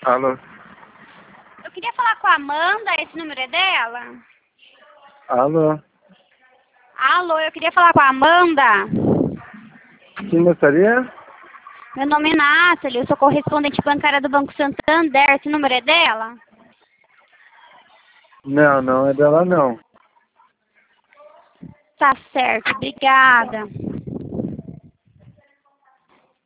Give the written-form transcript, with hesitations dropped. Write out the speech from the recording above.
Alô? Eu queria falar com a Amanda, esse número é dela? Alô? Alô, eu queria falar com a Amanda. Quem gostaria? Meu nome é Nathalie, eu sou correspondente bancária do Banco Santander, esse número é dela? Não, não é dela não. Tá certo, obrigada.